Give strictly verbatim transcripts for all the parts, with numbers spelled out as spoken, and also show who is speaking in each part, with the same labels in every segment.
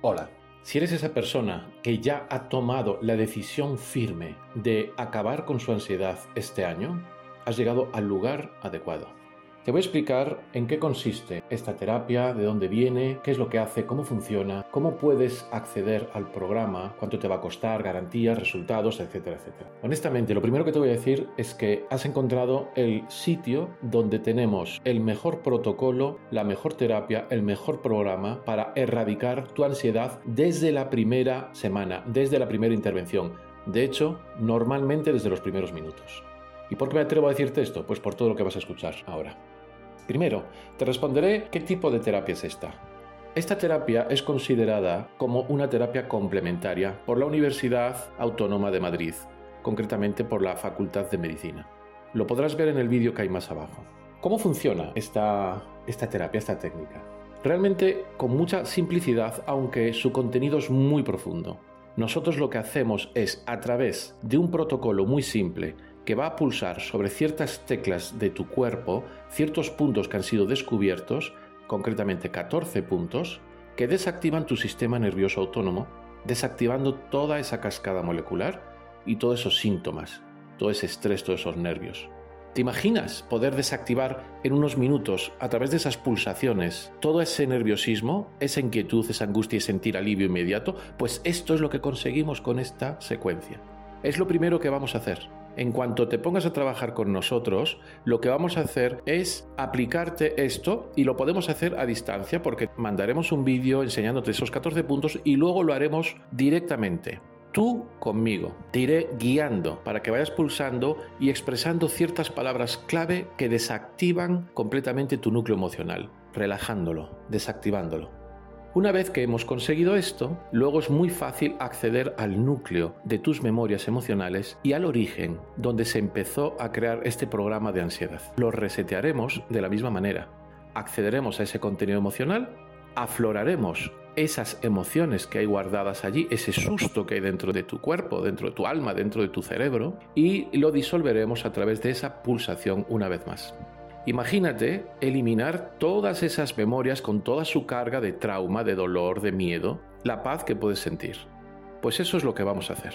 Speaker 1: Hola, si eres esa persona que ya ha tomado la decisión firme de acabar con su ansiedad este año, has llegado al lugar adecuado. Te voy a explicar en qué consiste esta terapia, de dónde viene, qué es lo que hace, cómo funciona, cómo puedes acceder al programa, cuánto te va a costar, garantías, resultados, etcétera, etcétera. Honestamente, lo primero que te voy a decir es que has encontrado el sitio donde tenemos el mejor protocolo, la mejor terapia, el mejor programa para erradicar tu ansiedad desde la primera semana, desde la primera intervención. De hecho, normalmente desde los primeros minutos. ¿Y por qué me atrevo a decirte esto? Pues por todo lo que vas a escuchar ahora. Primero, te responderé qué tipo de terapia es esta. Esta terapia es considerada como una terapia complementaria por la Universidad Autónoma de Madrid, concretamente por la Facultad de Medicina. Lo podrás ver en el vídeo que hay más abajo. ¿Cómo funciona esta, esta terapia, esta técnica? Realmente con mucha simplicidad, aunque su contenido es muy profundo. Nosotros lo que hacemos es, a través de un protocolo muy simple, que va a pulsar sobre ciertas teclas de tu cuerpo, ciertos puntos que han sido descubiertos, concretamente catorce puntos, que desactivan tu sistema nervioso autónomo, desactivando toda esa cascada molecular y todos esos síntomas, todo ese estrés, todos esos nervios. ¿Te imaginas poder desactivar en unos minutos, a través de esas pulsaciones, todo ese nerviosismo, esa inquietud, esa angustia y sentir alivio inmediato? Pues esto es lo que conseguimos con esta secuencia. Es lo primero que vamos a hacer. En cuanto te pongas a trabajar con nosotros, lo que vamos a hacer es aplicarte esto, y lo podemos hacer a distancia porque mandaremos un vídeo enseñándote esos catorce puntos y luego lo haremos directamente. Tú conmigo. Te iré guiando para que vayas pulsando y expresando ciertas palabras clave que desactivan completamente tu núcleo emocional, relajándolo, desactivándolo. Una vez que hemos conseguido esto, luego es muy fácil acceder al núcleo de tus memorias emocionales y al origen donde se empezó a crear este programa de ansiedad. Lo resetearemos de la misma manera. Accederemos a ese contenido emocional, afloraremos esas emociones que hay guardadas allí, ese susto que hay dentro de tu cuerpo, dentro de tu alma, dentro de tu cerebro, y lo disolveremos a través de esa pulsación una vez más. Imagínate eliminar todas esas memorias con toda su carga de trauma, de dolor, de miedo, la paz que puedes sentir. Pues eso es lo que vamos a hacer.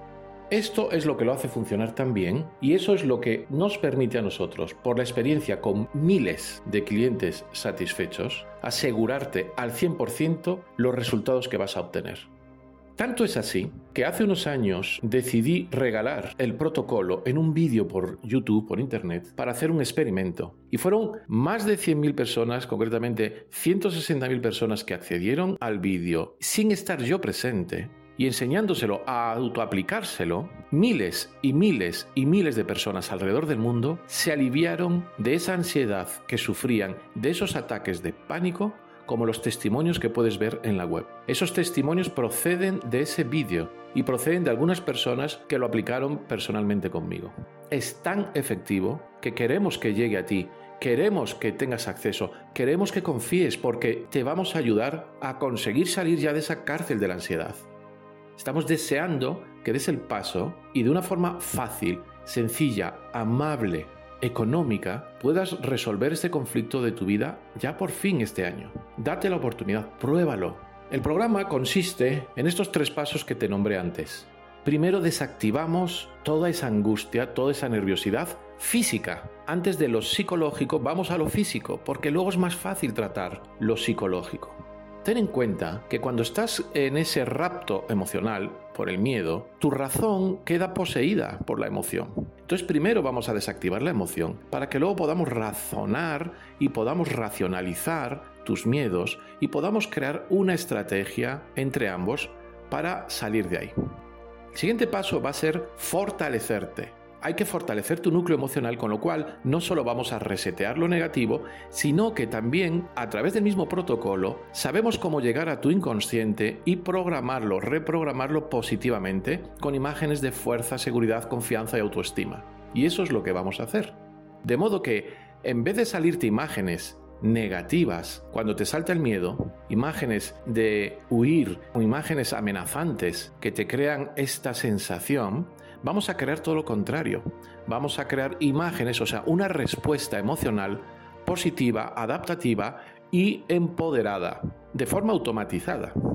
Speaker 1: Esto es lo que lo hace funcionar tan bien y eso es lo que nos permite a nosotros, por la experiencia con miles de clientes satisfechos, asegurarte al cien por ciento los resultados que vas a obtener. Tanto es así que hace unos años decidí regalar el protocolo en un vídeo por YouTube, por internet, para hacer un experimento. Y fueron más de cien mil personas, concretamente ciento sesenta mil personas que accedieron al vídeo sin estar yo presente y enseñándoselo a autoaplicárselo. Miles y miles y miles de personas alrededor del mundo se aliviaron de esa ansiedad que sufrían, de esos ataques de pánico, como los testimonios que puedes ver en la web. Esos testimonios proceden de ese vídeo y proceden de algunas personas que lo aplicaron personalmente conmigo. Es tan efectivo que queremos que llegue a ti, queremos que tengas acceso, queremos que confíes porque te vamos a ayudar a conseguir salir ya de esa cárcel de la ansiedad. Estamos deseando que des el paso y de una forma fácil, sencilla, amable, económica, puedas resolver este conflicto de tu vida ya por fin este año. Date la oportunidad, pruébalo. El programa consiste en estos tres pasos que te nombré antes. Primero desactivamos toda esa angustia, toda esa nerviosidad física. Antes de lo psicológico vamos a lo físico, porque luego es más fácil tratar lo psicológico. Ten en cuenta que cuando estás en ese rapto emocional por el miedo, tu razón queda poseída por la emoción. Entonces primero vamos a desactivar la emoción para que luego podamos razonar y podamos racionalizar tus miedos y podamos crear una estrategia entre ambos para salir de ahí. El siguiente paso va a ser fortalecerte. Hay que fortalecer tu núcleo emocional, con lo cual no solo vamos a resetear lo negativo, sino que también, a través del mismo protocolo, sabemos cómo llegar a tu inconsciente y programarlo, reprogramarlo positivamente con imágenes de fuerza, seguridad, confianza y autoestima. Y eso es lo que vamos a hacer. De modo que, en vez de salirte imágenes negativas cuando te salta el miedo, imágenes de huir o imágenes amenazantes que te crean esta sensación, vamos a crear todo lo contrario. Vamos a crear imágenes, o sea, una respuesta emocional positiva, adaptativa y empoderada, de forma automatizada.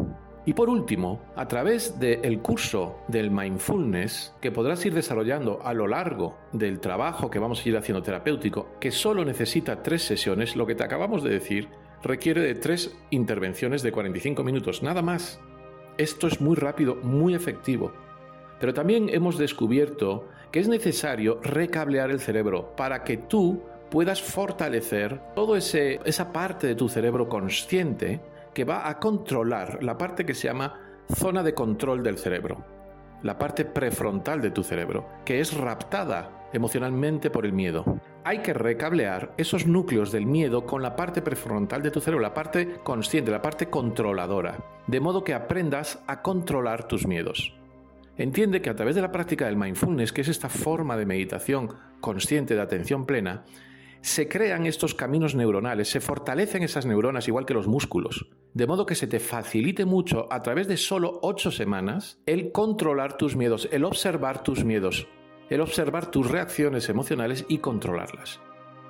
Speaker 1: Y por último, a través del curso del Mindfulness, que podrás ir desarrollando a lo largo del trabajo que vamos a ir haciendo terapéutico, que solo necesita tres sesiones, lo que te acabamos de decir, requiere de tres intervenciones de cuarenta y cinco minutos, nada más. Esto es muy rápido, muy efectivo. Pero también hemos descubierto que es necesario recablear el cerebro para que tú puedas fortalecer toda esa parte de tu cerebro consciente que va a controlar la parte que se llama zona de control del cerebro, la parte prefrontal de tu cerebro, que es raptada emocionalmente por el miedo. Hay que recablear esos núcleos del miedo con la parte prefrontal de tu cerebro, la parte consciente, la parte controladora, de modo que aprendas a controlar tus miedos. Entiende que a través de la práctica del mindfulness, que es esta forma de meditación consciente de atención plena, se crean estos caminos neuronales, se fortalecen esas neuronas igual que los músculos, de modo que se te facilite mucho a través de solo ocho semanas el controlar tus miedos, el observar tus miedos, el observar tus reacciones emocionales y controlarlas.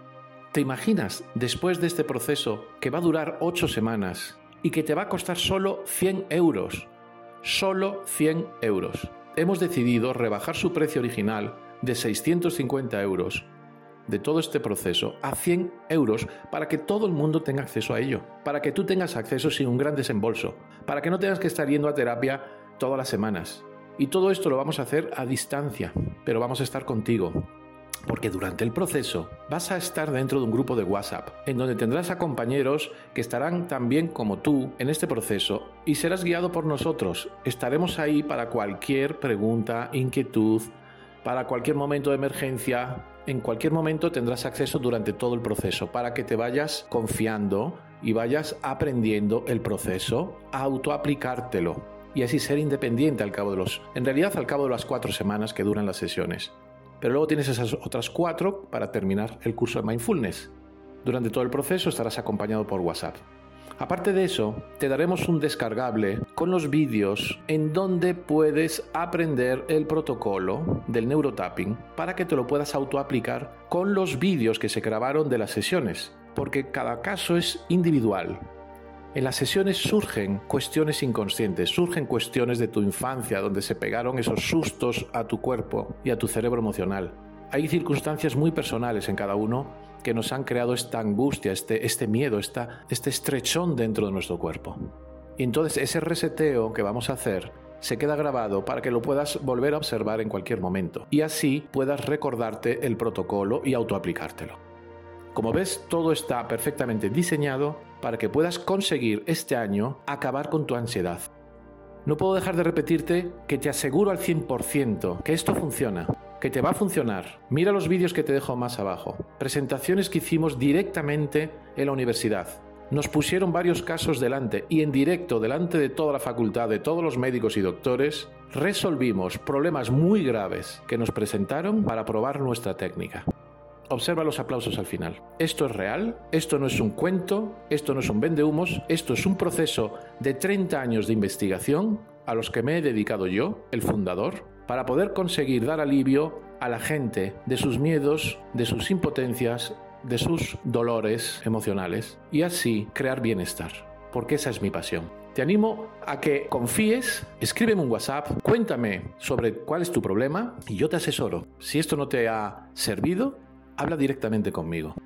Speaker 1: ¿Te imaginas después de este proceso que va a durar ocho semanas y que te va a costar solo cien euros? Solo cien euros. Hemos decidido rebajar su precio original de seiscientos cincuenta euros de todo este proceso a cien euros para que todo el mundo tenga acceso a ello, para que tú tengas acceso sin un gran desembolso, para que no tengas que estar yendo a terapia todas las semanas. Y todo esto lo vamos a hacer a distancia, pero vamos a estar contigo, porque durante el proceso vas a estar dentro de un grupo de WhatsApp, en donde tendrás a compañeros que estarán también como tú en este proceso y serás guiado por nosotros. Estaremos ahí para cualquier pregunta, inquietud, para cualquier momento de emergencia. En cualquier momento tendrás acceso durante todo el proceso para que te vayas confiando y vayas aprendiendo el proceso, a autoaplicártelo y así ser independiente al cabo de los, en realidad al cabo de las cuatro semanas que duran las sesiones. Pero luego tienes esas otras cuatro para terminar el curso de Mindfulness. Durante todo el proceso estarás acompañado por WhatsApp. Aparte de eso, te daremos un descargable con los vídeos en donde puedes aprender el protocolo del neurotapping para que te lo puedas autoaplicar con los vídeos que se grabaron de las sesiones, porque cada caso es individual. En las sesiones surgen cuestiones inconscientes, surgen cuestiones de tu infancia donde se pegaron esos sustos a tu cuerpo y a tu cerebro emocional. Hay circunstancias muy personales en cada uno que nos han creado esta angustia, este, este miedo, esta, este estrechón dentro de nuestro cuerpo. Y entonces ese reseteo que vamos a hacer se queda grabado para que lo puedas volver a observar en cualquier momento y así puedas recordarte el protocolo y autoaplicártelo. Como ves, todo está perfectamente diseñado para que puedas conseguir este año acabar con tu ansiedad. No puedo dejar de repetirte que te aseguro al cien por ciento que esto funciona, que te va a funcionar. Mira los vídeos que te dejo más abajo. Presentaciones que hicimos directamente en la universidad. Nos pusieron varios casos delante y en directo, delante de toda la facultad, de todos los médicos y doctores, resolvimos problemas muy graves que nos presentaron para probar nuestra técnica. Observa los aplausos al final. Esto es real, esto no es un cuento, esto no es un vendehumos, esto es un proceso de treinta años de investigación a los que me he dedicado yo, el fundador, para poder conseguir dar alivio a la gente de sus miedos, de sus impotencias, de sus dolores emocionales y así crear bienestar, porque esa es mi pasión. Te animo a que confíes, escríbeme un WhatsApp, cuéntame sobre cuál es tu problema y yo te asesoro. Si esto no te ha servido, habla directamente conmigo.